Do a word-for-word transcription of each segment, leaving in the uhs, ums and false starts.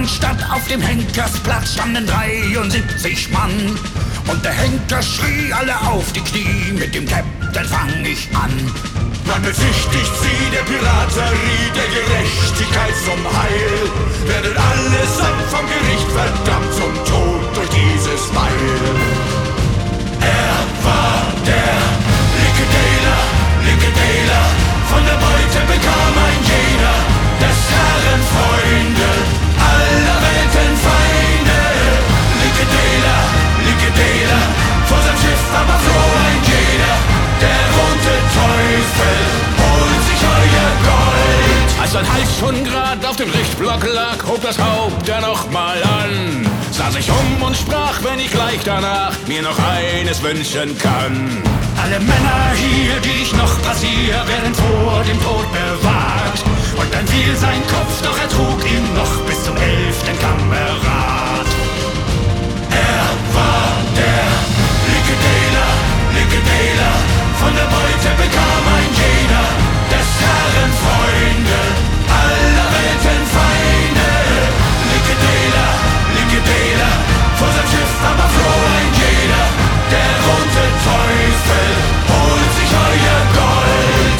Stadt auf dem Henkersplatz standen dreiundsiebzig Mann. Und der Henker schrie alle auf die Knie, mit dem Captain fang ich an. Man bezichtigt sie der Piraterie, der Gerechtigkeit zum Heil. Werden allesamt vom Gericht verdammt zum Tod durch dieses Beil. Er war der Liquidator, Liquidator. Von der Beute bekam ein jeder des Herren Freunde, aller Welten Feinde. Liquidator, Liquidator. Vor seinem Schiff aber floh ein jeder. Der rote Teufel holt sich euer Gold. Als sein Hals schon grad auf dem Richtblock lag, hob das Haupt er noch mal an, sah sich um und sprach, wenn ich gleich danach mir noch eines wünschen kann. Alle Männer hier, die ich noch passier, werden vor dem Tod bewahrt. Und dann fiel sein Kopf, doch er trug ihn noch bis zum elften Kamerad. Er war der Liquidator, Liquidator. Von der Beute bekam ein jeder des Herren Freunde, aller Welten Feinde. Liquidator, Liquidator. Vor seinem Schiff aber floh ein jeder. Der rote Teufel holt sich euer Gold.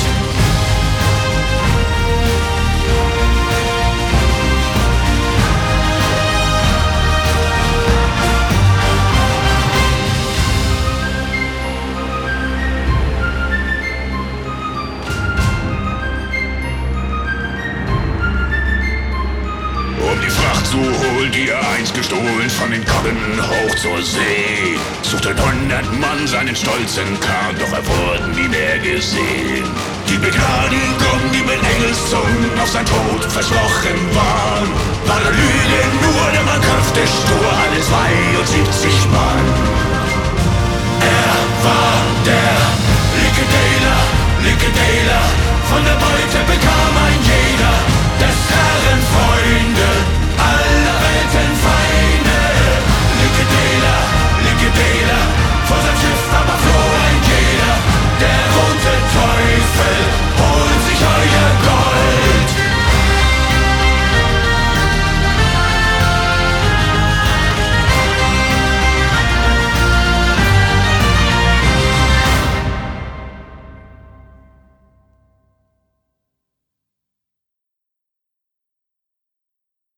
Um die Fracht zu holen, die er einst gestohlen, von den Koggen hoch zur See. Suchten hundert Mann seinen stolzen Kahn, doch er wurde nie mehr gesehen. Die Begnadigung, die mit Engelszungen auf sein Tod versprochen waren, war Lüge nur, denn man köpfte stur alle zweiundsiebzig